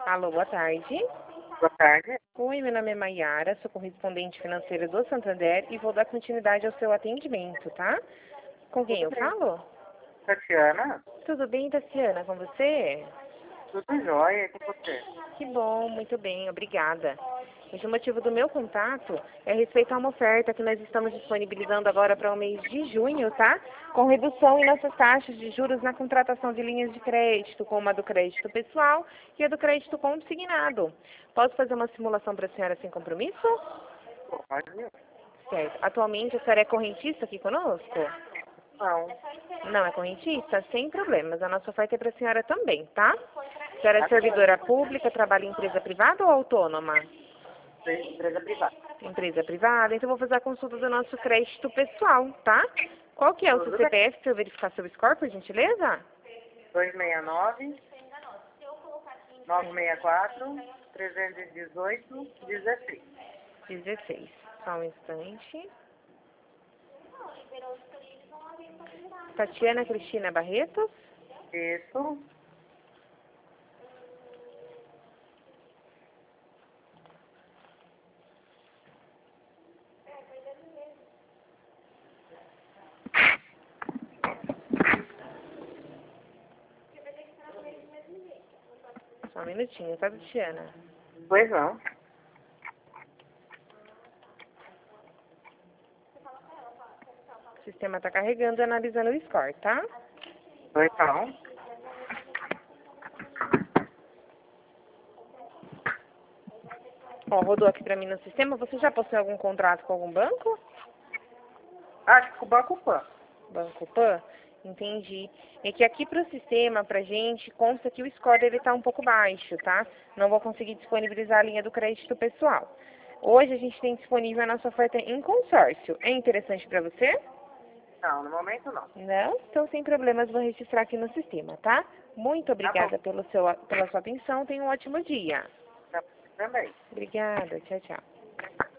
Alô, boa tarde. Boa tarde. Oi, meu nome é Maiara, sou correspondente financeira do Santander e vou dar continuidade ao seu atendimento, tá? Com quem Tudo eu bem. falo? Tatiana, Tudo bem, Tassiana, com você? tudo jóia com você? Que bom, muito bem, obrigada. O motivo do meu contato é a respeito a uma oferta que nós estamos disponibilizando agora para o mês de junho, tá? Com redução em nossas taxas de juros na contratação de linhas de crédito, como a do crédito pessoal e a do crédito consignado. Posso fazer uma simulação para a senhora sem compromisso? Pode? Certo. Atualmente a senhora é correntista aqui conosco? Não. Não é correntista? Sem problemas. A nossa oferta é para a senhora também, tá? A senhora é Tá servidora pública, trabalha em empresa privada ou autônoma? certo. Empresa privada. Empresa privada, então vou fazer a consulta do nosso crédito pessoal, tá? Qual que é o seu Tudo bem. CPF para eu verificar seu score, por gentileza? 269 964 318 16. 16. Só um instante. Tatiana Cristina Barretos. Isso. Só um minutinho, tá, Tatiana? Pois não. O sistema tá carregando e analisando o score, tá? Pois não. Ó, rodou aqui pra mim no sistema. Você já possui algum contrato com algum banco? Acho que o Banco Pan. Banco Pan? Entendi. É que aqui pro sistema, pra gente, consta que o score dele tá um pouco baixo, tá? Não vou conseguir disponibilizar a linha do crédito pessoal. Hoje a gente tem disponível a nossa oferta em consórcio. É interessante pra você? Não, no momento não. Não? Então, sem problemas, vou registrar aqui no sistema, tá? Muito Tá bom. obrigada pela sua atenção. Tenha um ótimo dia. Tá, também. Obrigada. Tchau, tchau.